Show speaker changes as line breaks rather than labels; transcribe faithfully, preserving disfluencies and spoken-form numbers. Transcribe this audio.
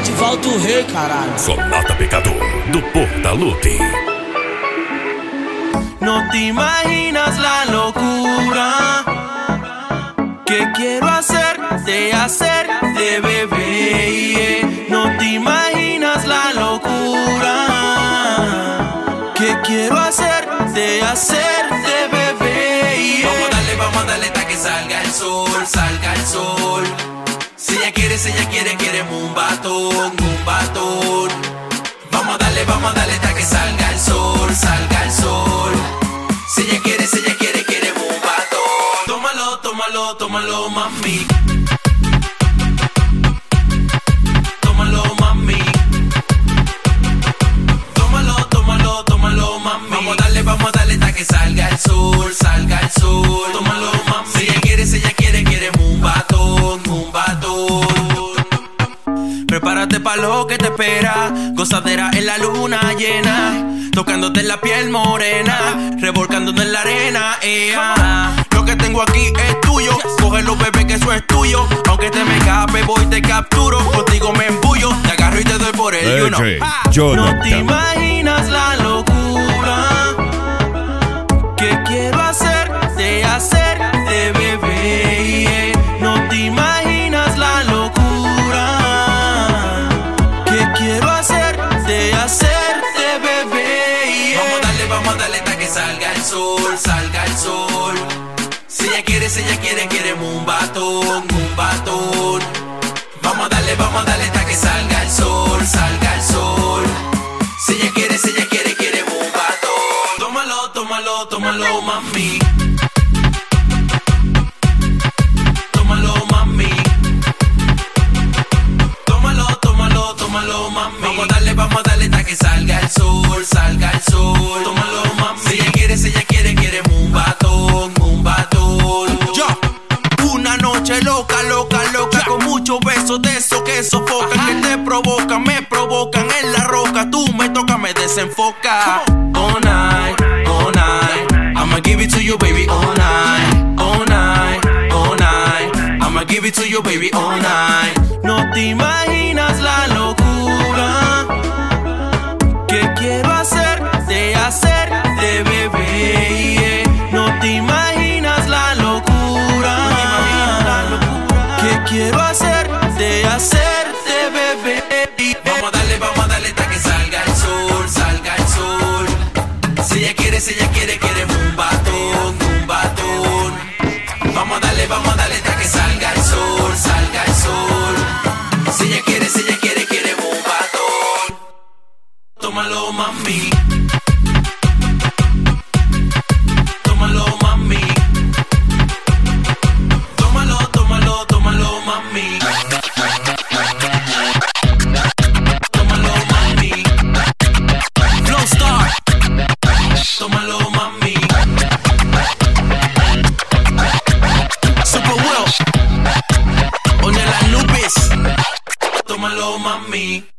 Edivaldo Rei, caralho.
Sonata Pecador, do Portaluppi.
No te imaginas la locura que quiero hacer de hacer de bebé. No te imaginas la locura que quiero hacer de hacer de bebé. Vamos a darle, vamos a darle hasta que salga el sol, salga el sol. Si ella quiere, si ella quiere, queremos un batón, un batón. Vamos a darle, vamos a darle hasta que salga el sol, salga el sol. Si ella quiere, si ella quiere, queremos un batón. Tómalo, tómalo, tómalo, mami. Tómalo, mami. Tómalo, tómalo, tómalo, mami. Vamos a darle, vamos a darle hasta que salga el sol, salga el sol. Tómalo, mami. Si ella quiere, si ella quiere, queremos un batón, un batón. Prepárate pa' lo que te espera. Gozadera en la luna llena, tocándote la piel morena, revolcándote en la arena, ea. Lo que tengo aquí es tuyo, cógelo, bebé, que eso es tuyo. Aunque te me escape, voy, te capturo. Contigo me embullo, te agarro y te doy por el you know. No te imaginas la locura que quiero hacer de hacer de bebé. No te imaginas la locura que quiero hacer de hacer de bebé. Vamos a darle, vamos a darle hasta que salga el sol, salga el sol. Si ella quiere, si ella quiere, queremos un batón, un batón. Vamos a darle, vamos a darle hasta que salga el sol, salga el sol. Si ella quiere, si ella quiere, queremos un batón. Tómalo, tómalo, tómalo, mami. Tómalo, mami. Tómalo, tómalo, tómalo, mami. Vamos a darle, vamos a darle hasta que salga el sol, salga el sol. Tómalo, mami. Si ella quiere, si ella quiere, queremos un batón, un batón. Yo, una noche loca, loca, loca, con muchos besos de esos que sofocan, que te provocan, me provocan en la roca. Tú me tocas, me desenfoca. All night, all night, I'ma give it to you, baby, all night, all night, all night, I'ma give it to you, baby, all night. No te imaginas la locura que quiero hacer de hacer de bebé. No te imaginas la locura que quiero hacer de hacer de bebé. Vamos a darle, vamos a darle hasta que salga el sol, salga el sol. Si ella quiere, si ella quiere, queremos un batón, un batón. Vamos a darle, vamos a darle hasta que salga el sol, salga el sol. Si ella quiere, si ella quiere, queremos un batón. Tómalo, mami. Tómalo, mami. Tómalo, tómalo, tómalo, mami. Tómalo, mami. Flow Star. Tómalo, mami. Super Will. Oye, la Lupis. Tómalo, mami.